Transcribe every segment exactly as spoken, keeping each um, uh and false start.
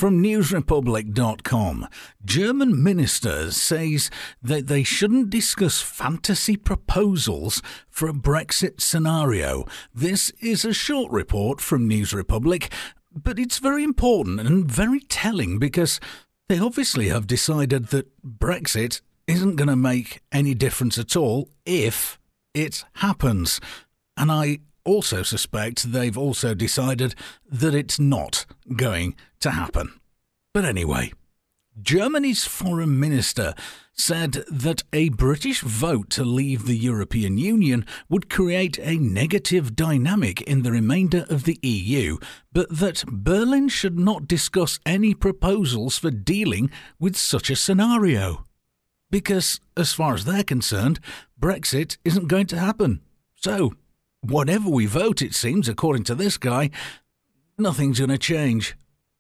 From news republic dot com, German minister says that they shouldn't discuss fantasy proposals for a Brexit scenario. This is a short report from News Republic, but it's very important and very telling because they obviously have decided that Brexit isn't going to make any difference at all if it happens. And I also suspect they've also decided that it's not going to happen. But anyway, Germany's foreign minister said that a British vote to leave the European Union would create a negative dynamic in the remainder of the E U, but that Berlin should not discuss any proposals for dealing with such a scenario. Because, as far as they're concerned, Brexit isn't going to happen. So, whatever we vote, it seems, according to this guy, nothing's going to change.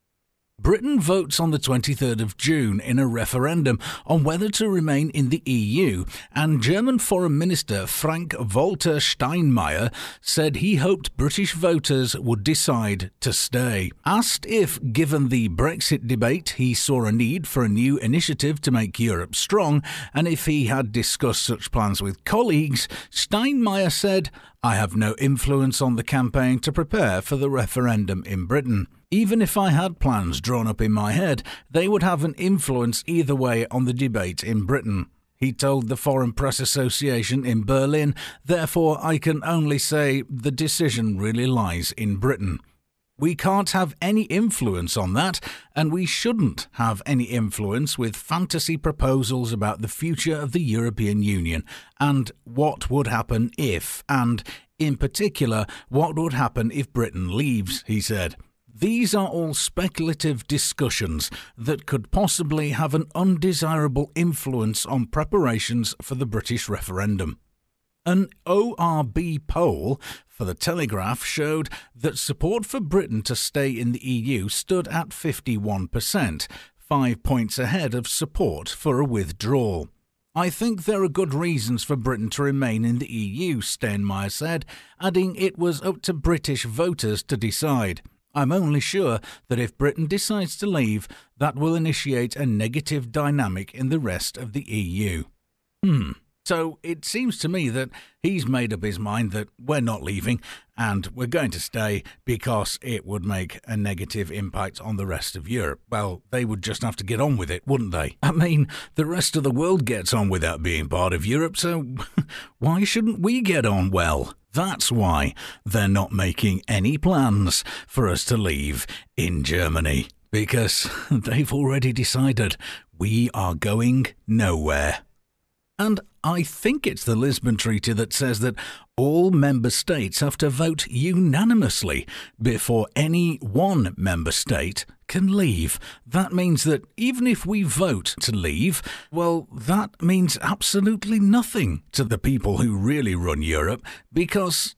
Britain votes on the twenty-third of June in a referendum on whether to remain in the E U, and German Foreign Minister Frank-Walter Steinmeier said he hoped British voters would decide to stay. Asked if, given the Brexit debate, he saw a need for a new initiative to make Europe strong, and if he had discussed such plans with colleagues, Steinmeier said, "I have no influence on the campaign to prepare for the referendum in Britain. Even if I had plans drawn up in my head, they would have an influence either way on the debate in Britain." He told the Foreign Press Association in Berlin, "Therefore, I can only say the decision really lies in Britain. We can't have any influence on that, and we shouldn't have any influence with fantasy proposals about the future of the European Union and what would happen if, and, in particular, what would happen if Britain leaves," he said. "These are all speculative discussions that could possibly have an undesirable influence on preparations for the British referendum." An O R B poll for The Telegraph showed that support for Britain to stay in the E U stood at fifty-one percent, five points ahead of support for a withdrawal. "I think there are good reasons for Britain to remain in the E U," Steinmeier said, adding it was up to British voters to decide. "I'm only sure that if Britain decides to leave, that will initiate a negative dynamic in the rest of the E U." Hmm. So it seems to me that he's made up his mind that we're not leaving and we're going to stay because it would make a negative impact on the rest of Europe. Well, they would just have to get on with it, wouldn't they? I mean, the rest of the world gets on without being part of Europe, so why shouldn't we get on well? That's why they're not making any plans for us to leave in Germany, because they've already decided we are going nowhere. And I think it's the Lisbon Treaty that says that all member states have to vote unanimously before any one member state can leave. That means that even if we vote to leave, well, that means absolutely nothing to the people who really run Europe, because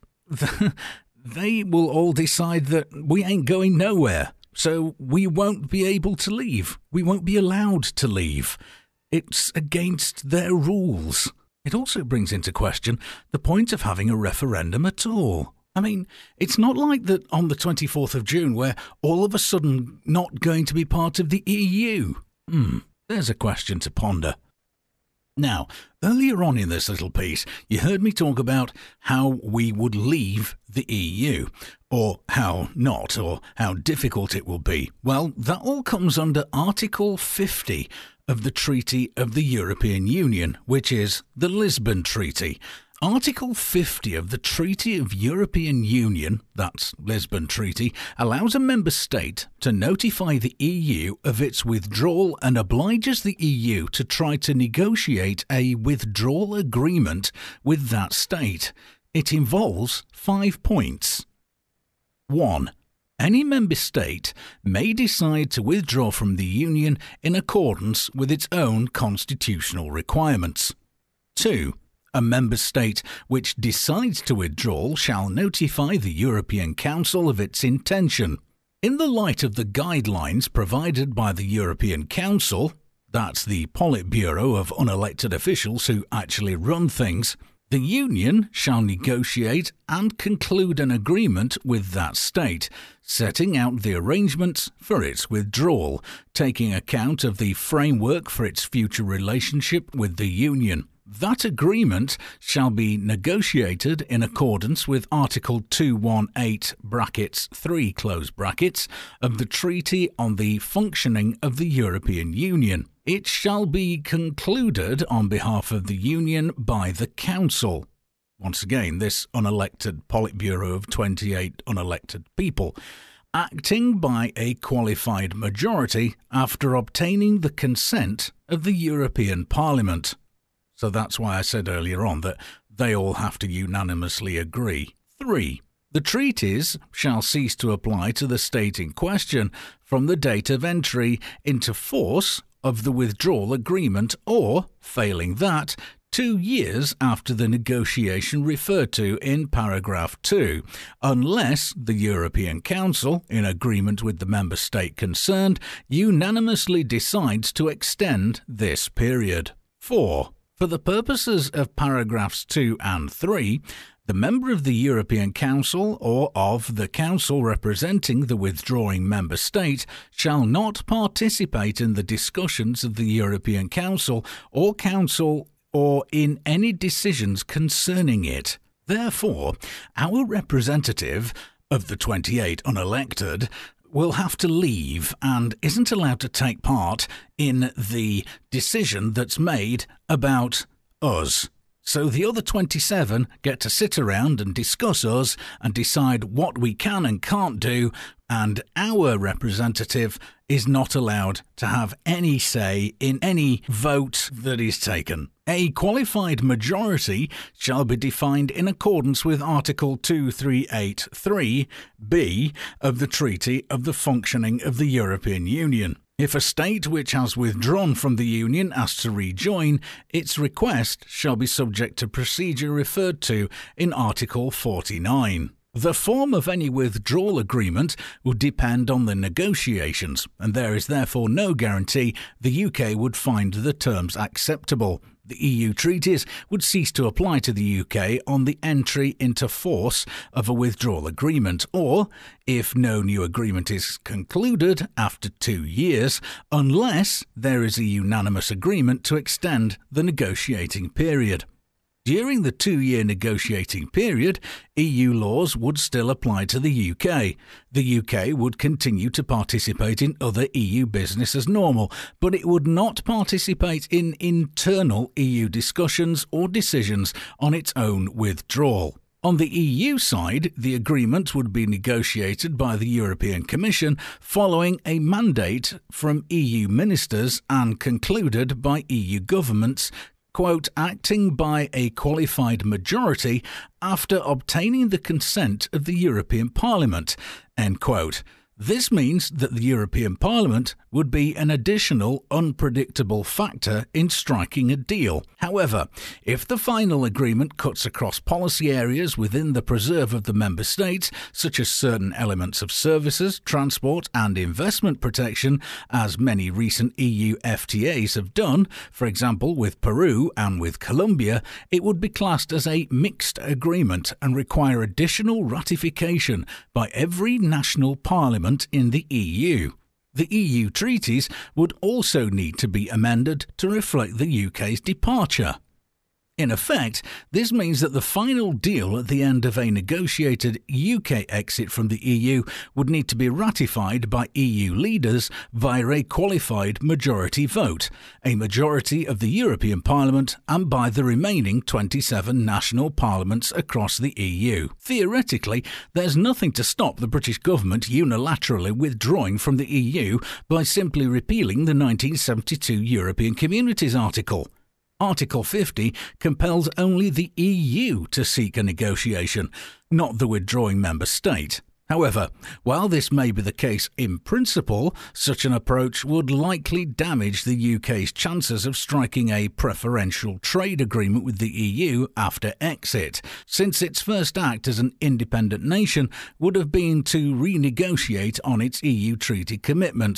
they will all decide that we ain't going nowhere. So we won't be able to leave. We won't be allowed to leave. It's against their rules. It also brings into question the point of having a referendum at all. I mean, it's not like that on the twenty-fourth of June we're all of a sudden not going to be part of the E U. Hmm, there's a question to ponder. Now, earlier on in this little piece, you heard me talk about how we would leave the E U, or how not, or how difficult it will be. Well, that all comes under Article fifty of the Treaty of the European Union, which is the Lisbon Treaty. Article fifty of the Treaty of European Union, that's Lisbon Treaty, allows a member state to notify the E U of its withdrawal and obliges the E U to try to negotiate a withdrawal agreement with that state. It involves five points. one. Any member state may decide to withdraw from the Union in accordance with its own constitutional requirements. two. A member state which decides to withdraw shall notify the European Council of its intention. In the light of the guidelines provided by the European Council, that's the Politburo of unelected officials who actually run things, The Union shall negotiate and conclude an agreement with that state, setting out the arrangements for its withdrawal, taking account of the framework for its future relationship with the Union. That agreement shall be negotiated in accordance with Article two eighteen brackets three close brackets of the Treaty on the Functioning of the European Union. It shall be concluded on behalf of the Union by the Council. Once again, this unelected Politburo of twenty-eight unelected people, acting by a qualified majority after obtaining the consent of the European Parliament. So that's why I said earlier on that they all have to unanimously agree. Three. The treaties shall cease to apply to the state in question from the date of entry into force of the withdrawal agreement or, failing that, two years after the negotiation referred to in paragraph two, unless the European Council, in agreement with the member state concerned, unanimously decides to extend this period. Four. For the purposes of paragraphs two and three, the member of the European Council or of the Council representing the withdrawing member state shall not participate in the discussions of the European Council or Council or in any decisions concerning it. Therefore, our representative of the twenty-eight unelected will have to leave and isn't allowed to take part in the decision that's made about us. So the other twenty-seven get to sit around and discuss us and decide what we can and can't do, and our representative is not allowed to have any say in any vote that is taken. A qualified majority shall be defined in accordance with Article two eighty-three B of the Treaty of the Functioning of the European Union. If a state which has withdrawn from the Union asks to rejoin, its request shall be subject to procedure referred to in Article forty-nine. The form of any withdrawal agreement will depend on the negotiations, and there is therefore no guarantee the U K would find the terms acceptable. The E U treaties would cease to apply to the U K on the entry into force of a withdrawal agreement, or, if no new agreement is concluded after two years, unless there is a unanimous agreement to extend the negotiating period. During the two-year negotiating period, E U laws would still apply to the U K. The U K would continue to participate in other E U business as normal, but it would not participate in internal E U discussions or decisions on its own withdrawal. On the E U side, the agreement would be negotiated by the European Commission following a mandate from E U ministers and concluded by E U governments, quote, acting by a qualified majority after obtaining the consent of the European Parliament, end quote. This means that the European Parliament would be an additional unpredictable factor in striking a deal. However, if the final agreement cuts across policy areas within the preserve of the member states, such as certain elements of services, transport and investment protection, as many recent E U F T As have done, for example with Peru and with Colombia, it would be classed as a mixed agreement and require additional ratification by every national parliament in the E U. The E U treaties would also need to be amended to reflect the U K's departure. In effect, this means that the final deal at the end of a negotiated U K exit from the E U would need to be ratified by E U leaders via a qualified majority vote, a majority of the European Parliament, and by the remaining twenty-seven national parliaments across the E U. Theoretically, there's nothing to stop the British government unilaterally withdrawing from the E U by simply repealing the nineteen seventy-two European Communities Article. Article fifty compels only the E U to seek a negotiation, not the withdrawing member state. However, while this may be the case in principle, such an approach would likely damage the U K's chances of striking a preferential trade agreement with the E U after exit, since its first act as an independent nation would have been to renegotiate on its E U treaty commitments.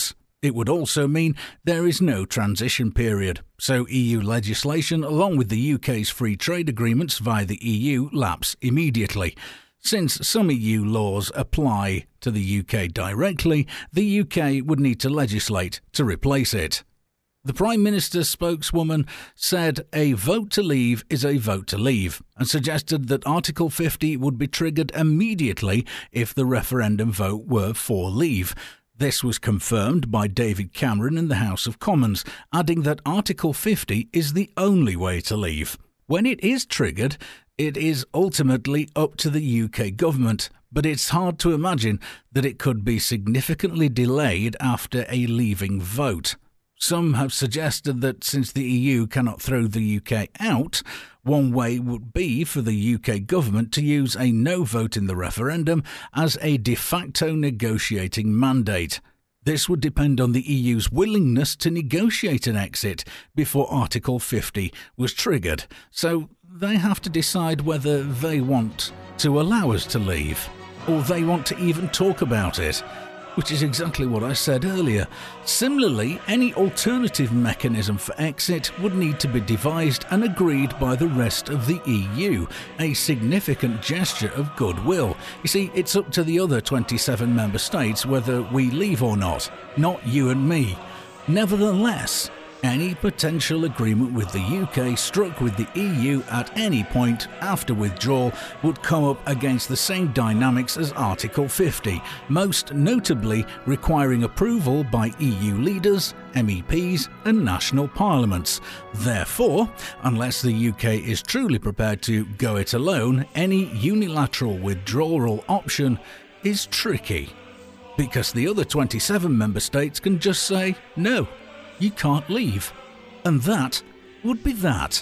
It would also mean there is no transition period, so E U legislation, along with the U K's free trade agreements via the E U, lapse immediately. Since some E U laws apply to the U K directly, the U K would need to legislate to replace it. The Prime Minister's spokeswoman said a vote to leave is a vote to leave, and suggested that Article fifty would be triggered immediately if the referendum vote were for leave. This was confirmed by David Cameron in the House of Commons, adding that Article fifty is the only way to leave. When it is triggered, it is ultimately up to the U K government, but it's hard to imagine that it could be significantly delayed after a leaving vote. Some have suggested that since the E U cannot throw the U K out, one way would be for the U K government to use a no vote in the referendum as a de facto negotiating mandate. This would depend on the E U's willingness to negotiate an exit before Article fifty was triggered, so they have to decide whether they want to allow us to leave, or they want to even talk about it. Which is exactly what I said earlier. Similarly, any alternative mechanism for exit would need to be devised and agreed by the rest of the E U, a significant gesture of goodwill. You see, it's up to the other twenty-seven member states whether we leave or not, not you and me. Nevertheless, any potential agreement with the U K struck with the E U at any point after withdrawal would come up against the same dynamics as Article fifty, most notably requiring approval by E U leaders, M E Ps and national parliaments. Therefore, unless the U K is truly prepared to go it alone, any unilateral withdrawal option is tricky, because the other twenty-seven member states can just say, no, you can't leave. And that would be that.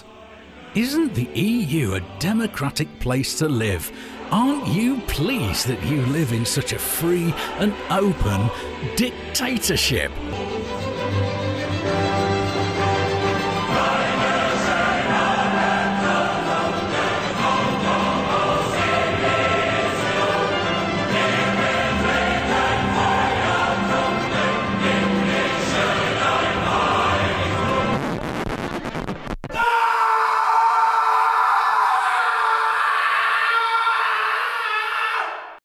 Isn't the E U a democratic place to live? Aren't you pleased that you live in such a free and open dictatorship?